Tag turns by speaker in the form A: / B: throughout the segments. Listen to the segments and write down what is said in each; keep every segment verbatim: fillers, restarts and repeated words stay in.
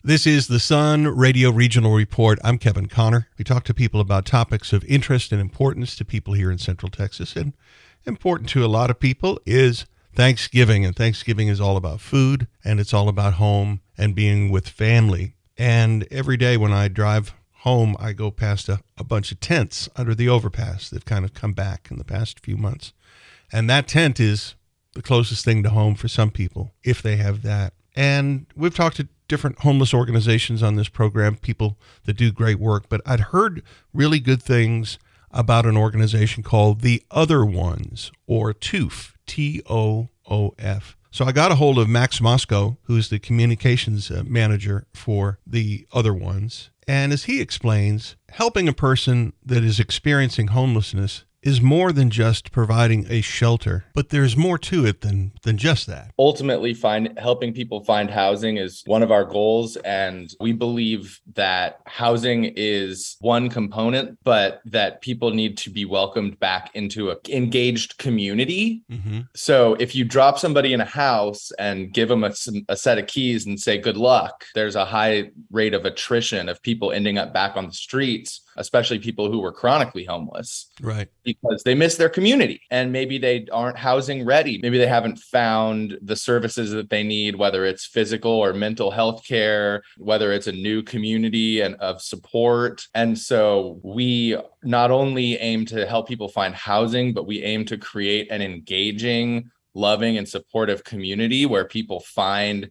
A: This is the Sun Radio Regional Report. I'm Kevin Connor. We talk to people about topics of interest and importance to people here in Central Texas. And important to a lot of people is Thanksgiving. And Thanksgiving is all about food, and it's all about home and being with family. And every day when I drive home, I go past a, a bunch of tents under the overpass that kind of come back in the past few months. And that tent is the closest thing to home for some people, if they have that. And we've talked to different homeless organizations on this program, people that do great work, but I'd heard really good things about an organization called The Other Ones, or TOOF, T O O F. So I got a hold of Max Mosco, who's the communications uh, manager for The Other Ones. And as he explains, helping a person that is experiencing homelessness is more than just providing a shelter, but there's more to it than than just that.
B: Ultimately, find helping people find housing is one of our goals, and we believe that housing is one component, but that people need to be welcomed back into an engaged community. Mm-hmm. So if you drop somebody in a house and give them a, a set of keys and say good luck, there's a high rate of attrition of people ending up back on the streets, especially people who were chronically homeless.
A: Right.
B: Because they miss their community, and maybe they aren't housing ready. Maybe they haven't found the services that they need, whether it's physical or mental health care, whether it's a new community and of support. And so we not only aim to help people find housing, but we aim to create an engaging, loving, and supportive community where people find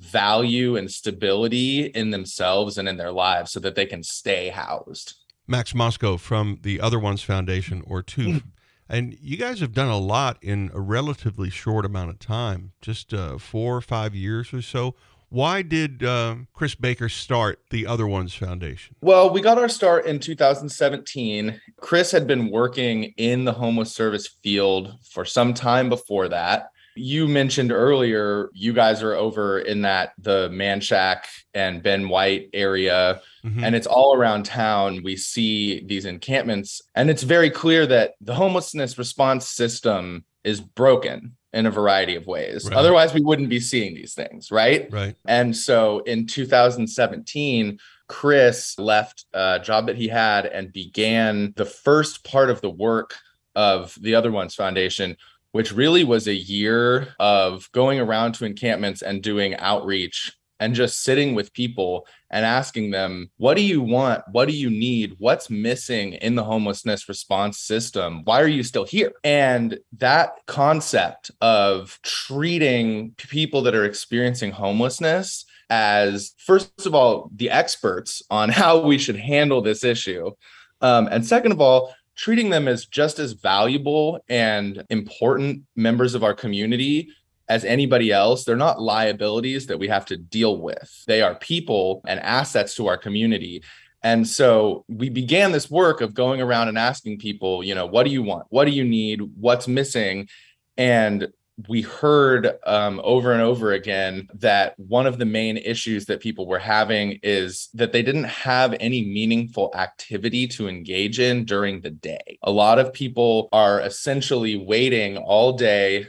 B: value and stability in themselves and in their lives so that they can stay housed.
A: Max Mosco from the Other Ones Foundation, or TOOF. And you guys have done a lot in a relatively short amount of time, just uh, four or five years or so. Why did uh, Chris Baker start the Other Ones Foundation?
B: Well, we got our start in two thousand seventeen. Chris had been working in the homeless service field for some time before that. You mentioned earlier, you guys are over in that the Manchac and Ben White area, mm-hmm. and it's all around town. We see these encampments, and it's very clear that the homelessness response system is broken in a variety of ways. Right. Otherwise, we wouldn't be seeing these things, right?
A: Right.
B: And so in two thousand seventeen, Chris left a job that he had and began the first part of the work of the Other Ones Foundation, which really was a year of going around to encampments and doing outreach and just sitting with people and asking them, what do you want? What do you need? What's missing in the homelessness response system? Why are you still here? And that concept of treating people that are experiencing homelessness as, first of all, the experts on how we should handle this issue. Um, and second of all, treating them as just as valuable and important members of our community as anybody else. They're not liabilities that we have to deal with. They are people and assets to our community. And so we began this work of going around and asking people, you know, what do you want? What do you need? What's missing? And we heard um, over and over again that one of the main issues that people were having is that they didn't have any meaningful activity to engage in during the day. A lot of people are essentially waiting all day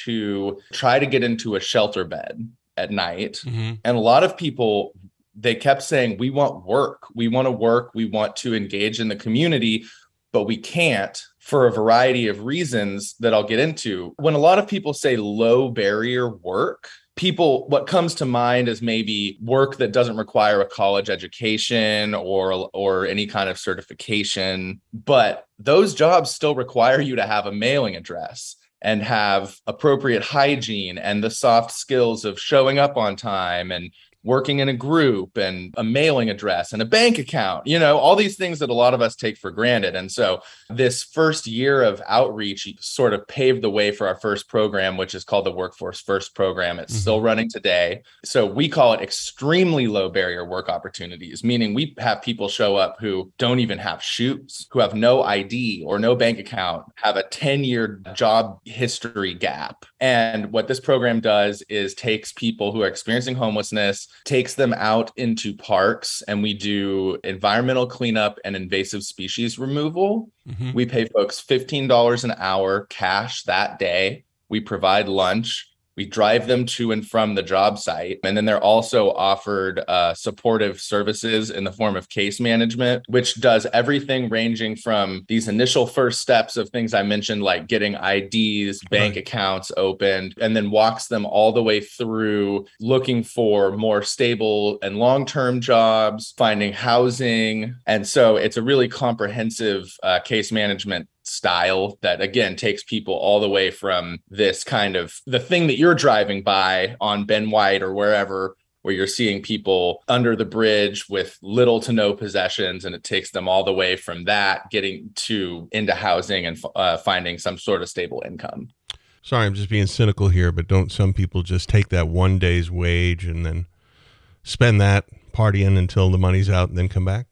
B: to try to get into a shelter bed at night. Mm-hmm. And a lot of people, they kept saying, we want work. We want to work. We want to engage in the community, but we can't, for a variety of reasons that I'll get into. When a lot of people say low barrier work, people, what comes to mind is maybe work that doesn't require a college education or, or any kind of certification. But those jobs still require you to have a mailing address and have appropriate hygiene and the soft skills of showing up on time and working in a group and a mailing address and a bank account, you know, all these things that a lot of us take for granted. And so this first year of outreach sort of paved the way for our first program, which is called the Workforce First program. It's mm-hmm. still running today. So we call it extremely low barrier work opportunities, meaning we have people show up who don't even have shoes, who have no I D or no bank account, have a ten year job history gap. And what this program does is takes people who are experiencing homelessness, takes them out into parks, and we do environmental cleanup and invasive species removal. Mm-hmm. We pay folks fifteen dollars an hour cash that day. We provide lunch. We drive them to and from the job site. And then they're also offered uh, supportive services in the form of case management, which does everything ranging from these initial first steps of things I mentioned, like getting I Ds, bank
A: Right.
B: accounts opened, and then walks them all the way through looking for more stable and long-term jobs, finding housing. And so it's a really comprehensive uh, case management style that, again, takes people all the way from this kind of the thing that you're driving by on Ben White or wherever, where you're seeing people under the bridge with little to no possessions, and it takes them all the way from that getting to into housing and uh, finding some sort of stable income.
A: Sorry, I'm just being cynical here, but don't some people just take that one day's wage and then spend that partying until the money's out and then come back?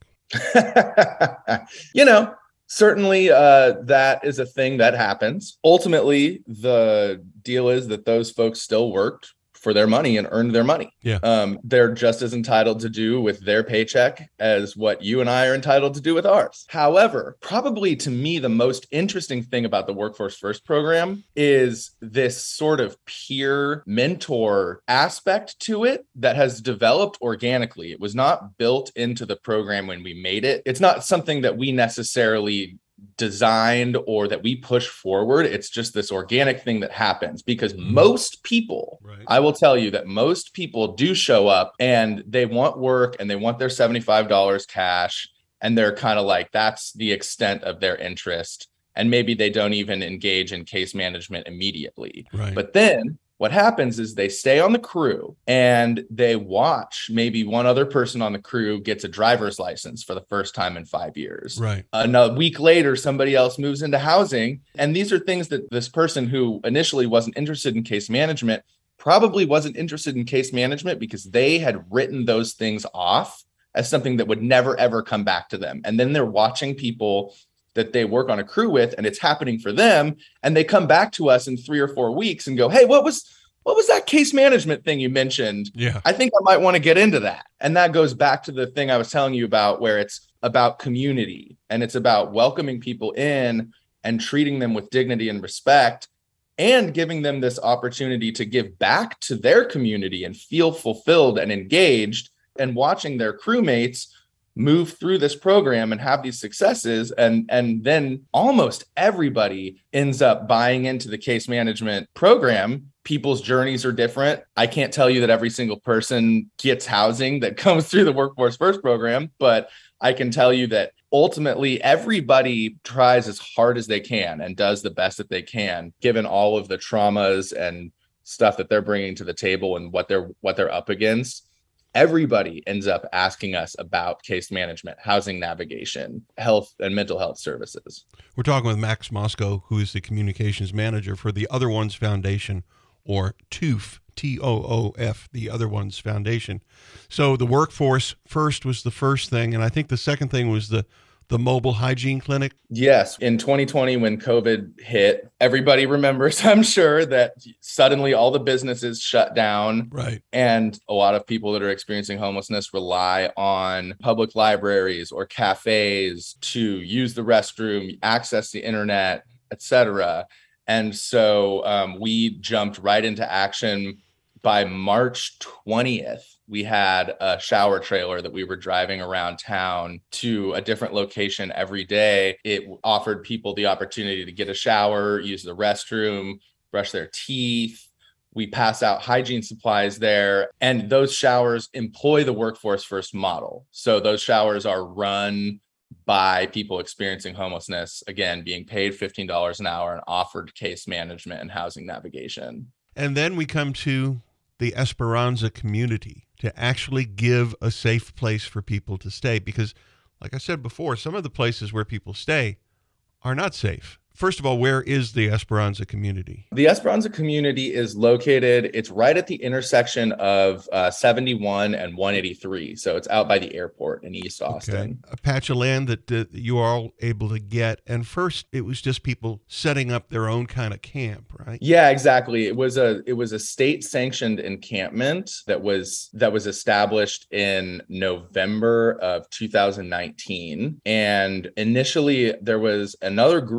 B: You know, certainly uh, that is a thing that happens. Ultimately, the deal is that those folks still worked for their money and earned their money.
A: Yeah.
B: Um, they're just as entitled to do with their paycheck as what you and I are entitled to do with ours. However, probably to me, the most interesting thing about the Workforce First program is this sort of peer mentor aspect to it that has developed organically. It was not built into the program when we made it. It's not something that we necessarily designed or that we push forward. It's just this organic thing that happens because
A: Mhm.
B: most people,
A: Right.
B: I will tell you that most people do show up and they want work and they want their seventy-five dollars cash. And they're kind of like, that's the extent of their interest. And maybe they don't even engage in case management immediately.
A: Right.
B: But then what happens is they stay on the crew and they watch maybe one other person on the crew gets a driver's license for the first time in five years.
A: Right.
B: Another week later, somebody else moves into housing. And these are things that this person who initially wasn't interested in case management probably wasn't interested in case management because they had written those things off as something that would never, ever come back to them. And then they're watching people that they work on a crew with, and it's happening for them. And they come back to us in three or four weeks and go, hey, what was what was that case management thing you mentioned?
A: Yeah.
B: I think I might want to get into that. And that goes back to the thing I was telling you about, where it's about community and it's about welcoming people in and treating them with dignity and respect and giving them this opportunity to give back to their community and feel fulfilled and engaged, and watching their crewmates move through this program and have these successes. And, and then almost everybody ends up buying into the case management program. People's journeys are different. I can't tell you that every single person gets housing that comes through the Workforce First program, but I can tell you that ultimately everybody tries as hard as they can and does the best that they can, given all of the traumas and stuff that they're bringing to the table and what they're what they're up against. Everybody ends up asking us about case management, housing navigation, health and mental health services.
A: We're talking with Max Mosco, who is the communications manager for the Other Ones Foundation, or T O O F, T O O F, the Other Ones Foundation. So the Workforce First was the first thing, and I think the second thing was the the mobile hygiene clinic.
B: Yes. In twenty twenty, when COVID hit, everybody remembers, I'm sure, that suddenly all the businesses shut down.
A: Right.
B: And a lot of people that are experiencing homelessness rely on public libraries or cafes to use the restroom, access the internet, et cetera. And so um, we jumped right into action. By March twentieth, we had a shower trailer that we were driving around town to a different location every day. It offered people the opportunity to get a shower, use the restroom, brush their teeth. We pass out hygiene supplies there. And those showers employ the Workforce First model. So those showers are run by people experiencing homelessness, again, being paid fifteen dollars an hour and offered case management and housing navigation.
A: And then we come to the Esperanza community to actually give a safe place for people to stay. Because, like I said before, some of the places where people stay are not safe. First of all, where is the Esperanza community?
B: The Esperanza community is located, it's right at the intersection of uh, seventy-one and one eighty-three. So it's out by the airport in East Austin.
A: Okay. A patch of land that uh, you are all able to get. And first, it was just people setting up their own kind of camp, right?
B: Yeah, exactly. It was a it was a state sanctioned encampment that was that was established in November of two thousand nineteen. And initially, there was another group that was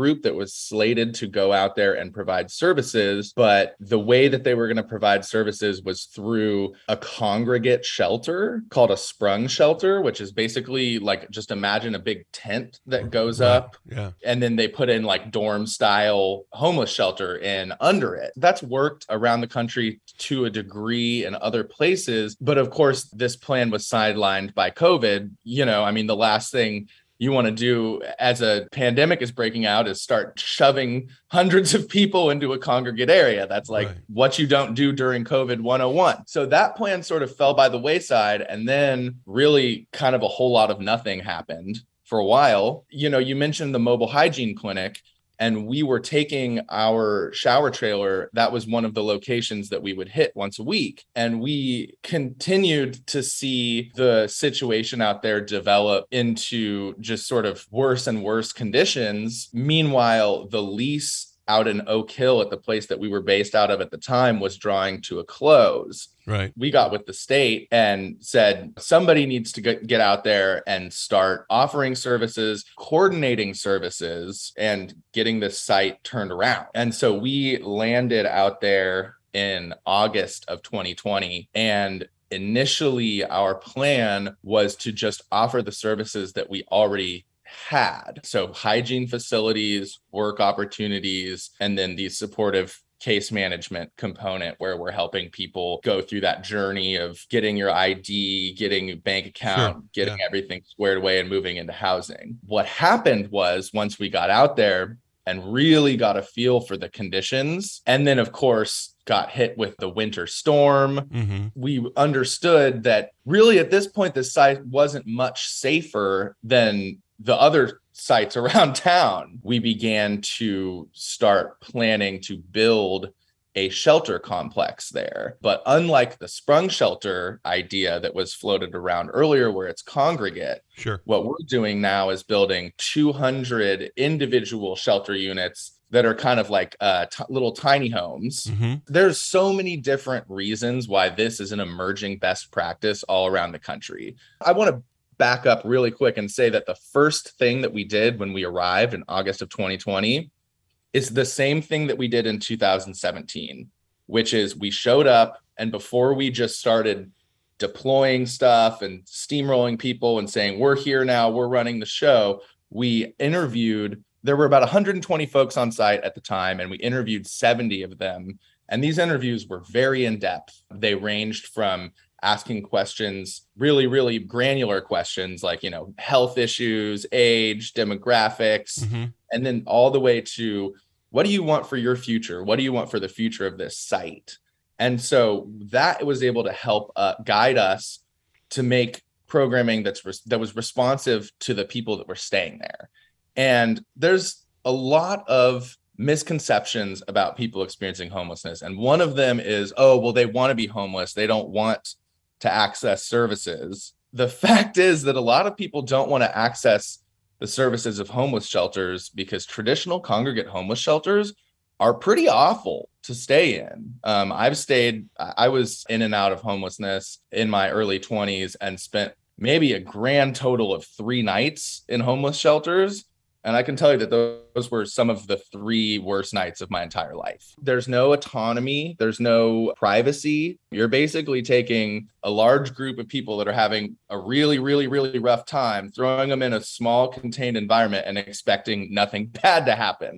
B: was slated to go out there and provide services, but the way that they were going to provide services was through a congregate shelter called a sprung shelter, which is basically like, just imagine a big tent that goes
A: Right.
B: up.
A: Yeah.
B: And then they put in like dorm style homeless shelter in under it. That's worked around the country to a degree in other places. But of course, this plan was sidelined by COVID. You know, I mean, the last thing you want to do as a pandemic is breaking out is start shoving hundreds of people into a congregate area. That's like
A: Right.
B: what you don't do during COVID one oh one. So that plan sort of fell by the wayside. And then really kind of a whole lot of nothing happened for a while. You know, you mentioned the mobile hygiene clinic. And we were taking our shower trailer. That was one of the locations that we would hit once a week. And we continued to see the situation out there develop into just sort of worse and worse conditions. Meanwhile, the lease out in Oak Hill at the place that we were based out of at the time was drawing to a close.
A: Right.
B: We got with the state and said, somebody needs to get, get out there and start offering services, coordinating services, and getting this site turned around. And so we landed out there in August of twenty twenty. And initially, our plan was to just offer the services that we already had. So hygiene facilities, work opportunities, and then these supportive case management component where we're helping people go through that journey of getting your I D, getting a bank account,
A: Sure.
B: getting
A: Yeah.
B: everything squared away and moving into housing. What happened was once we got out there and really got a feel for the conditions, and then of course got hit with the winter storm,
A: Mm-hmm.
B: we understood that really at this point, the site wasn't much safer than the other sites around town. We began to start planning to build a shelter complex there. But unlike the sprung shelter idea that was floated around earlier, where it's congregate,
A: Sure.
B: what we're doing now is building two hundred individual shelter units that are kind of like uh, t- little tiny homes.
A: Mm-hmm.
B: There's so many different reasons why this is an emerging best practice all around the country. I want to back up really quick and say that the first thing that we did when we arrived in August of twenty twenty is the same thing that we did in two thousand seventeen, which is we showed up, and before we just started deploying stuff and steamrolling people and saying, we're here now, we're running the show, we interviewed, there were about one hundred twenty folks on site at the time, and we interviewed seventy of them. And these interviews were very in-depth. They ranged from asking questions, really, really granular questions like, you know, health issues, age, demographics,
A: Mm-hmm.
B: and then all the way to what do you want for your future? What do you want for the future of this site? And so that was able to help uh, guide us to make programming that's res- that was responsive to the people that were staying there. And there's a lot of misconceptions about people experiencing homelessness. And one of them is, oh, well, they want to be homeless. They don't want to access services. The fact is that a lot of people don't want to access the services of homeless shelters because traditional congregate homeless shelters are pretty awful to stay in. Um, I've stayed, I was in and out of homelessness in my early twenties and spent maybe a grand total of three nights in homeless shelters. And I can tell you that those were some of the three worst nights of my entire life. There's no autonomy. There's no privacy. You're basically taking a large group of people that are having a really, really, really rough time, throwing them in a small contained environment and expecting nothing bad to happen.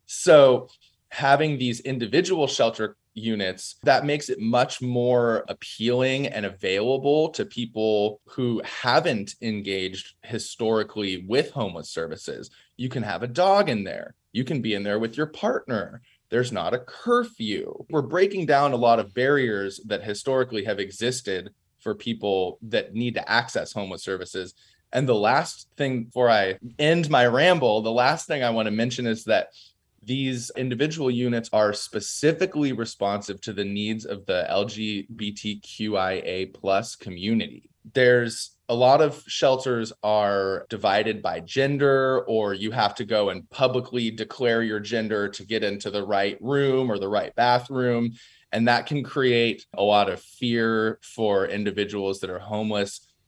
B: So having these individual shelter units, that makes it much more appealing and available to people who haven't engaged historically with homeless services. You can have a dog in there. You can be in there with your partner. There's not a curfew. We're breaking down a lot of barriers that historically have existed for people that need to access homeless services. And the last thing before I end my ramble, the last thing I want to mention is that these individual units are specifically responsive to the needs of the L G B T Q I A plus community. There's a lot of shelters are divided by gender, or you have to go and publicly declare your gender to get into the right room or the right bathroom. And that can create a lot of fear for individuals that are homeless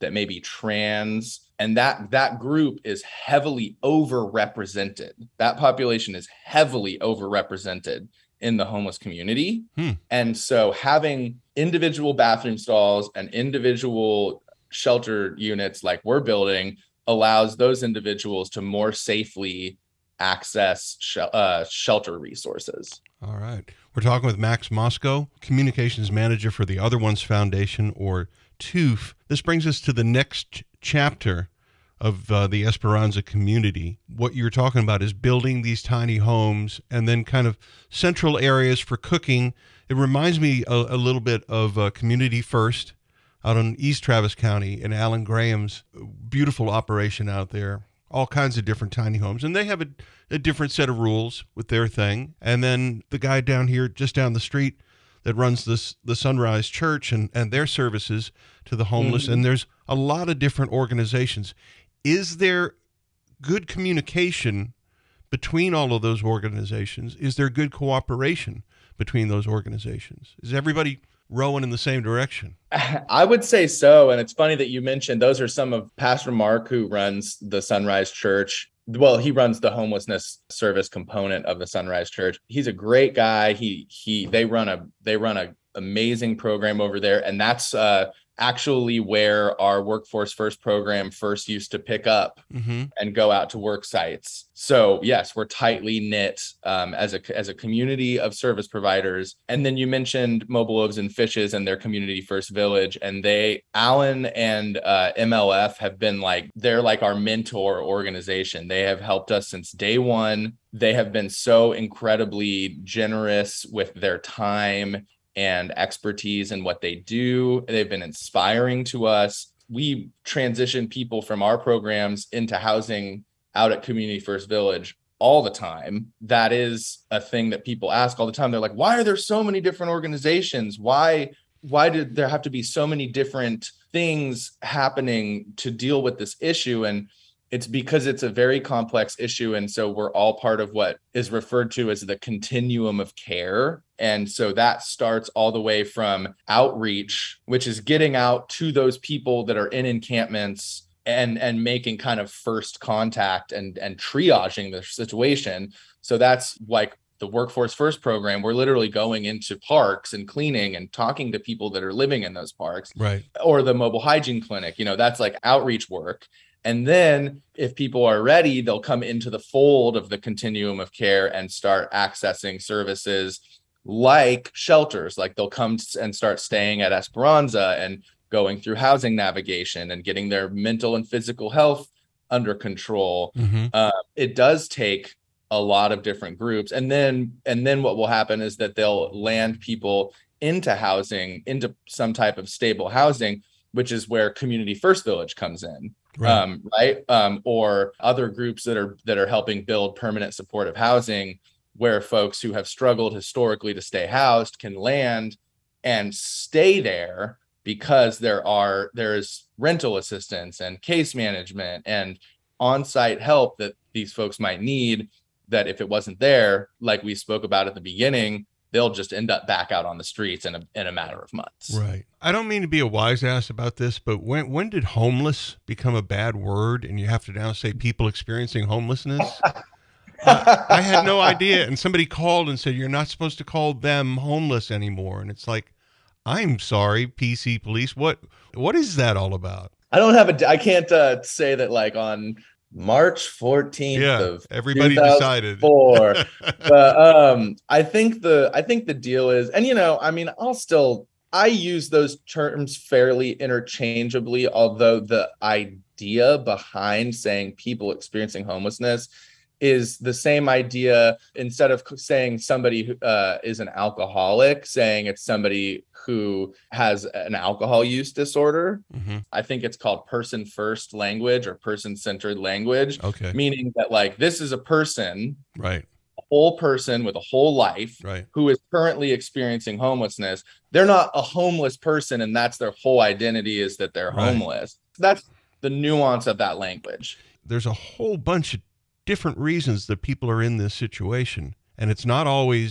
B: that may be trans, and that that group is heavily overrepresented. That population is heavily overrepresented in the homeless community.
A: Hmm.
B: And so having individual bathroom stalls and individual shelter units like we're building allows those individuals to more safely access sh- uh, shelter resources.
A: All right. We're talking with Max Mosco, Communications Manager for the Other Ones Foundation, or T O O F. This brings us to the next chapter of uh, the Esperanza community. What you're talking about is building these tiny homes and then kind of central areas for cooking. It reminds me a, a little bit of uh, Community First out in East Travis County and Alan Graham's beautiful operation out there. All kinds of different tiny homes. And they have a, a different set of rules with their thing. And then the guy down here, just down the street, that runs this the Sunrise Church and, and their services to the homeless. Mm-hmm. And there's a lot of different organizations. Is there good communication between all of those organizations? Is there good cooperation between those organizations? Is everybody rowing in the same direction?
B: I would say so. And it's funny that you mentioned those are some of Pastor Mark, who runs the Sunrise Church. Well, he runs the homelessness service component of the Sunrise Church. He's a great guy. He he they run a they run a amazing program over there. And that's uh actually where our Workforce First program first used to pick up mm-hmm. and go out to work sites. So yes, we're tightly knit um, as a as a community of service providers. And then you mentioned Mobile Loaves and Fishes and their Community First Village, and they, Alan and uh, M L F have been like, they're like our mentor organization. They have helped us since day one. They have been so incredibly generous with their time and expertise in what they do. They've been inspiring to us. We transition people from our programs into housing out at Community First Village all the time. That is a thing that people ask all the time. They're like, why are there so many different organizations? Why, why did there have to be so many different things happening to deal with this issue? And it's because it's a very complex issue. And so we're all part of what is referred to as the continuum of care. And so that starts all the way from outreach, which is getting out to those people that are in encampments and, and making kind of first contact and, and triaging the situation. So that's like the Workforce First program. We're literally going into parks and cleaning and talking to people that are living in those parks.
A: Right.
B: Or the mobile hygiene clinic, you know, that's like outreach work. And then if people are ready, they'll come into the fold of the continuum of care and start accessing services like shelters. Like they'll come and start staying at Esperanza and going through housing navigation and getting their mental and physical health under control. Mm-hmm. Uh, it does take a lot of different groups. And then, and then what will happen is that they'll land people into housing, into some type of stable housing, which is where Community First Village comes in. Right. Um, right. Um, or other groups that are that are helping build permanent supportive housing, where folks who have struggled historically to stay housed can land and stay there because there are there's rental assistance and case management and on-site help that these folks might need, that if it wasn't there, like we spoke about at the beginning, they'll just end up back out on the streets in a in a matter of months.
A: Right. I don't mean to be a wise ass about this, but when when did homeless become a bad word and you have to now say people experiencing homelessness? uh, I had no idea. And somebody called and said, you're not supposed to call them homeless anymore. And it's like, I'm sorry, P C police. What what is that all about?
B: I don't have a, I can't uh, say that like on March fourteenth
A: yeah,
B: of
A: everybody decided.
B: but um, I think the I think the deal is, and you know, I mean, I'll still I use those terms fairly interchangeably, although the idea behind saying people experiencing homelessness is the same idea. Instead of saying somebody who uh, is an alcoholic, saying it's somebody who has an alcohol use disorder. Mm-hmm. I think it's called person first language or person centered language.
A: Okay.
B: Meaning that like this is a person,
A: right?
B: A whole person with a whole life,
A: right,
B: who is currently experiencing homelessness. They're not a homeless person, and that's their whole identity, is that they're right. homeless. That's the nuance of that language.
A: There's a whole bunch of different reasons that people are in this situation, and it's not always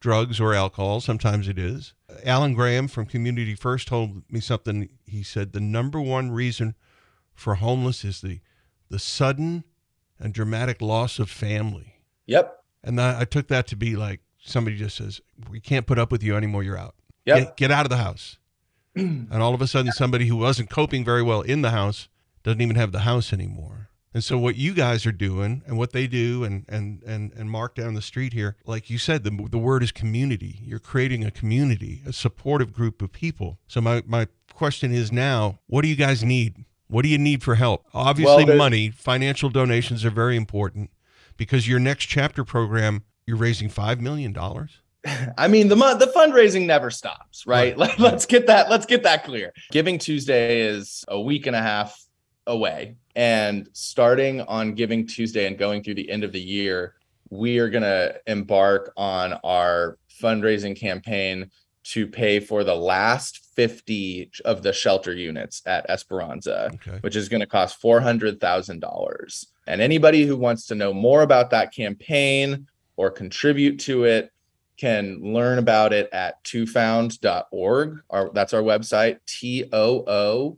A: drugs or alcohol. Sometimes it is. Alan Graham from Community First told me something. He said the number one reason for homeless is the the sudden and dramatic loss of family.
B: Yep.
A: And I, I took that to be like somebody just says, we can't put up with you anymore. You're out.
B: Yep.
A: Get, get out of the house. And all of a sudden, somebody who wasn't coping very well in the house doesn't even have the house anymore. And so what you guys are doing and what they do and and and, and Mark down the street here, like you said, the, the word is community. You're creating a community, a supportive group of people. So my, my question is now, what do you guys need? What do you need for help? Obviously, well, money, financial donations are very important because your next chapter program, you're raising five million dollars.
B: I mean, the the fundraising never stops, right? right. Let's get that. Let's get that clear. Giving Tuesday is a week and a half away, and starting on Giving Tuesday and going through the end of the year, we are going to embark on our fundraising campaign to pay for the last fifty of the shelter units at Esperanza, okay. which is going to cost four hundred thousand dollars. And anybody who wants to know more about that campaign or contribute to it can learn about it at two found dot org. Our, that's our website, T O O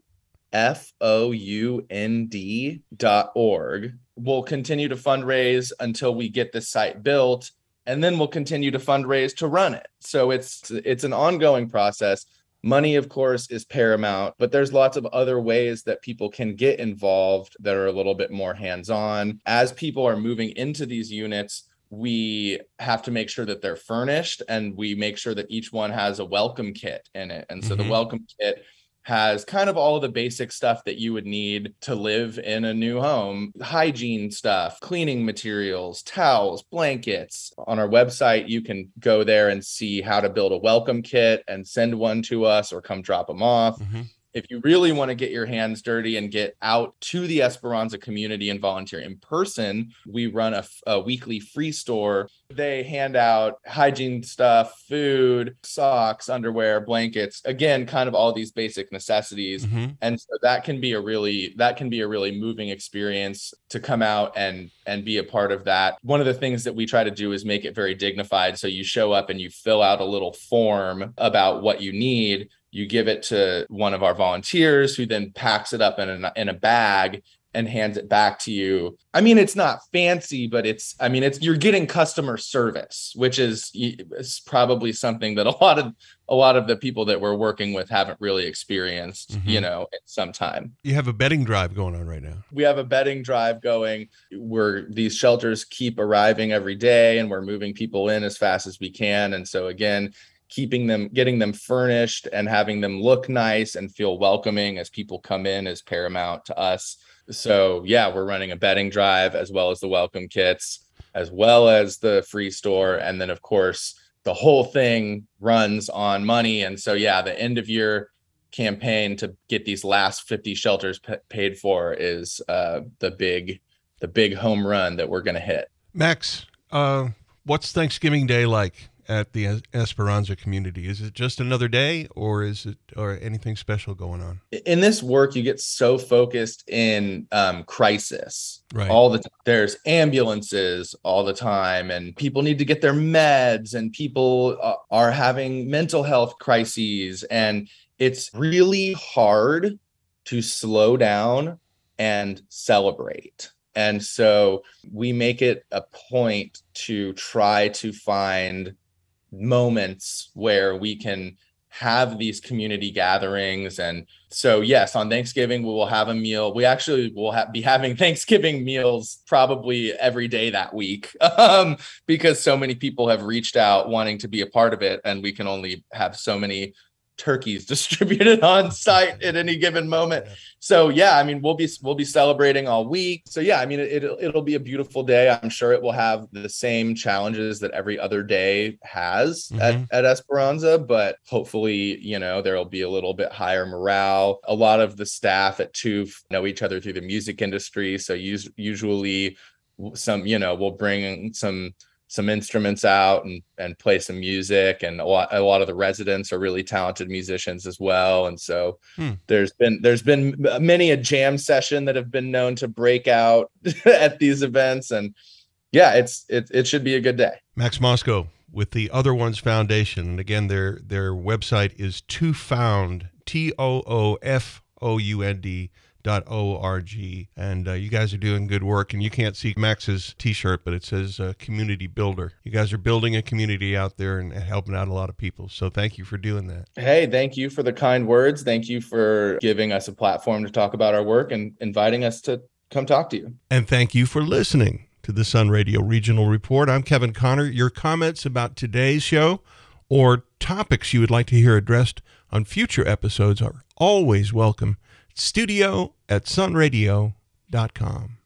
B: F O U N D dot org. We'll continue to fundraise until we get this site built, and then we'll continue to fundraise to run it. So it's it's an ongoing process. Money, of course, is paramount, but there's lots of other ways that people can get involved that are a little bit more hands-on. As people are moving into these units, we have to make sure that they're furnished, and we make sure that each one has a welcome kit in it. And so mm-hmm. the welcome kit has kind of all of the basic stuff that you would need to live in a new home, hygiene stuff, cleaning materials, towels, blankets. On our website, you can go there and see how to build a welcome kit and send one to us or come drop them off. Mm-hmm. If you really want to get your hands dirty and get out to the Esperanza community and volunteer in person, we run a, a weekly free store. They hand out hygiene stuff, food, socks, underwear, blankets, again, kind of all these basic necessities. Mm-hmm. And so that can be a really, that can be a really moving experience to come out and, and be a part of that. One of the things that we try to do is make it very dignified. So you show up and you fill out a little form about what you need. You give it to one of our volunteers who then packs it up in a, in a bag and hands it back to you. I mean, it's not fancy, but it's, I mean, it's, you're getting customer service, which is, is probably something that a lot of, a lot of the people that we're working with haven't really experienced, mm-hmm. you know, at some time.
A: You have a bedding drive going on right now.
B: We have a bedding drive going where these shelters keep arriving every day, and we're moving people in as fast as we can. And so again, keeping them, getting them furnished and having them look nice and feel welcoming as people come in is paramount to us. So yeah, we're running a bedding drive as well as the welcome kits, as well as the free store. And then of course, the whole thing runs on money. And so yeah, the end of year campaign to get these last fifty shelters p- paid for is uh, the big, the big home run that we're going to hit.
A: Max, uh, what's Thanksgiving Day like at the Esperanza community? Is it just another day, or is it, or anything special going on?
B: In this work, you get so focused in um, crisis,
A: right?
B: All the time. There's ambulances all the time, and people need to get their meds, and people uh, are having mental health crises, and it's really hard to slow down and celebrate. And so we make it a point to try to find moments where we can have these community gatherings. And so, yes, on Thanksgiving, we will have a meal. We actually will ha- be having Thanksgiving meals probably every day that week um, because so many people have reached out wanting to be a part of it. And we can only have so many turkeys distributed on site at any given moment. So yeah, I mean, we'll be we'll be celebrating all week. So yeah, I mean, it, it'll it'll be a beautiful day. I'm sure it will have the same challenges that every other day has mm-hmm. at, at Esperanza, but hopefully, you know, there'll be a little bit higher morale. A lot of the staff at T U F know each other through the music industry, so us- usually some, you know, we'll bring some some instruments out and, and play some music. And a lot, a lot of the residents are really talented musicians as well. And so hmm. there's been, there's been many a jam session that have been known to break out at these events. And yeah, it's, it, it should be a good day.
A: Max Mosko, with the Other Ones Foundation. And again, their their website is toofound, T O O F O U N D dot O R G. And uh, you guys are doing good work. And you can't see Max's T-shirt, but it says uh, Community Builder. You guys are building a community out there and, and helping out a lot of people. So thank you for doing that.
B: Hey, thank you for the kind words. Thank you for giving us a platform to talk about our work and inviting us to come talk to you.
A: And thank you for listening to the Sun Radio Regional Report. I'm Kevin Connor. Your comments about today's show or topics you would like to hear addressed on future episodes are always welcome. Studio at sunradio dot com.